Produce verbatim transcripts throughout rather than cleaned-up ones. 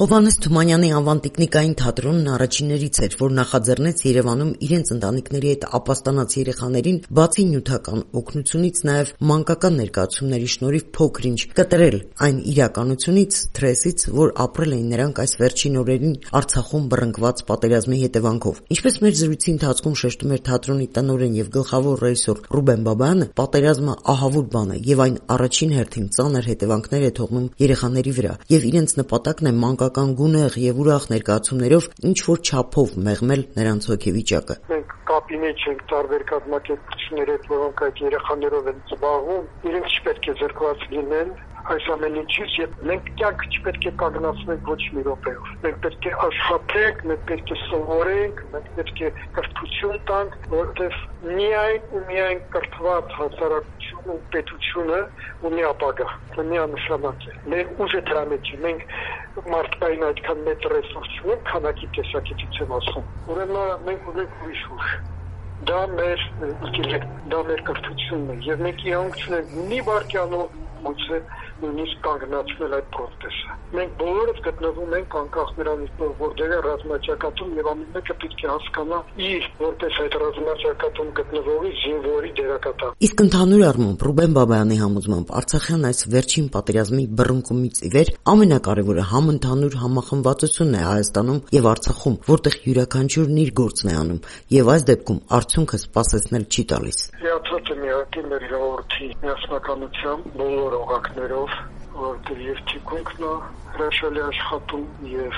Հովհաննես Թումանյանի անվան տիկնիկային թատրոնն առաջիններից էր, որ նախաձեռնեց Երևանում իրենց ընտանիքների հետ ապաստանած երեխաներին բացի նյութական օգնությունից նաև մանկական ներկայացումների շնորհիվ փոքր-ինչ կտրել այն իրականությունից, սթրեսից, որ ապրել էին նրանք այս վերջին օրերին Արցախում բռնկված պատերազմի հետևանքով։ Ինչպես մեր զրույցի ընթացքում շեշտում էր թատրոնի տնօրեն եւ գլխավոր ռեժիսոր Ռուբեն Բաբայանը, պատերազմը ահավոր բան է եւ այն առաջին հերթին ծանր հետևանքներ է թողնում երեխաների վրա, եւ իրենց նպատակն է մանկական գունեղ եւ ուրախ ներկայացումներով ինչ որ չափով մեղմել նրանց հոգեվիճակը։ Մենք կապի մեջ ենք տարբեր կազմակերպությունների հետ, որոնք այդ երեխաներով են զբաղվում, իրենք չպետք է զրկված լինեն այս ամեն ինչից, եւ մենք կյանքը չպետք է կանգնացնենք ոչ մի րոպեով։ Մենք պետք է աշխատենք, մենք պետք է սովորենք, մենք պետք է կրթություն տանք, որովհետեւ միայն ու միայն կրթված հասարակությունը ու պետությունը ունի ապագա, միանշանակ է։ Մենք ուժը դրա մեջ է, մենք մարդկային այդքան մեծ ռեսուրս չունենք, քանակի տեսակետից եմ ասում։ Ուրեմն մենք ունենք ուրիշ ուժ։ Դա մեր ինտելեկտ, դա մեր կրթությունն է, եւ մենք իրենք չունենք մի վարքյանով ոնց է նույնիսկ կանգնացնել այդ process-ը։ Մենք բոլորս գտնվում ենք անկախ նրանից, որտեղ է ռազմաճակատում եւ ամեն մեկը պետք է հասկանա իր որպես այդ ռազմաճակատում գտնվողի զինվորի դերակատար։ Իսկ ընդհանուր առմամբ Ռուբեն Բաբայանի համոզմամբ Արցախյան այս վերջին պատերազմի բռնկումից ի վեր ամենակարևորը համընդհանուր համախմբվածությունն է Հայաստանում եւ Արցախում, որտեղ յուրաքանչյուրն իր գործն է անում եւ այս դեպքում արդյունքը սպասեցնել չի տալիս։ Հիացած եմ իհարկե մեր ժողովրդի միասնականությամբ բոլոր օղակներով, որտեղ եւ թիկունքն է հրաշալի աշխատում եւ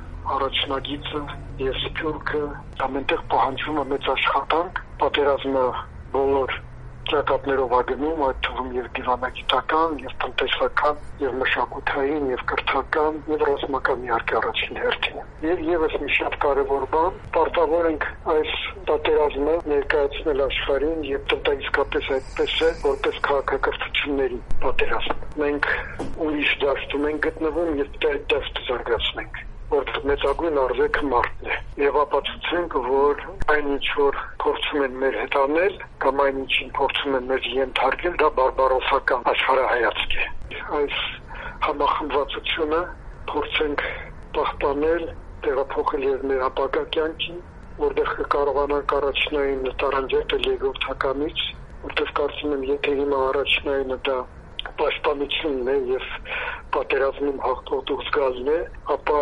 առաջնագիծը եւ սփյուռքը ամենտեղ պահանջվում է մեծ աշխատանք, պատերազմը բոլոր ճակատներով ագնում, այդ թվում եւ դիվանագիտական, եւ տնտեսական, եւ մշակութային, եւ կրթական, եւ ռազմական իհարկե առաջին հերթին։ Եվ եւս մի շատ կարեւոր բան, պարտավոր ենք այս պատերազմը ներկայացնել աշխարհին եւ տնտեսկապես այդպես է, որպես քաղաքակրթությունների պատերազմ։ Մենք ուրիշ դաշտում ենք գտնվում եւ այդ դաշտը զարգացնենք, որտեղ մեծագույն արժեքը մարդն է։ Եվ ապացուցենք, որ այն ինչ որ փորձում են մեր հետ անել, կամ այն ինչին փորձում են մեզ ենթարկել, դա բարբարոսական աշխարհայացք է։ Այս համախմբվածությունը փորձենք պահպանել, տեղափոխել եւ մեր ապագա կյանքին, որտեղ կկարողանանք առաջնային տարանջատել երկրորդականից, որտեղ կարծում եմ, եթե հիմա առաջնայինը դա պաշտպանությունն է եւ պատերազմում հաղթող դուրս գալն է, ապա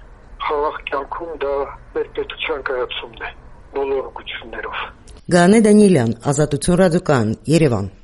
խաղաղ կյանքում դա մեր պետության կայացումն է բոլոր ուղղություններով։ Գաներ Դանիելյան, Ազատություն ռադիոկայան, Երևան։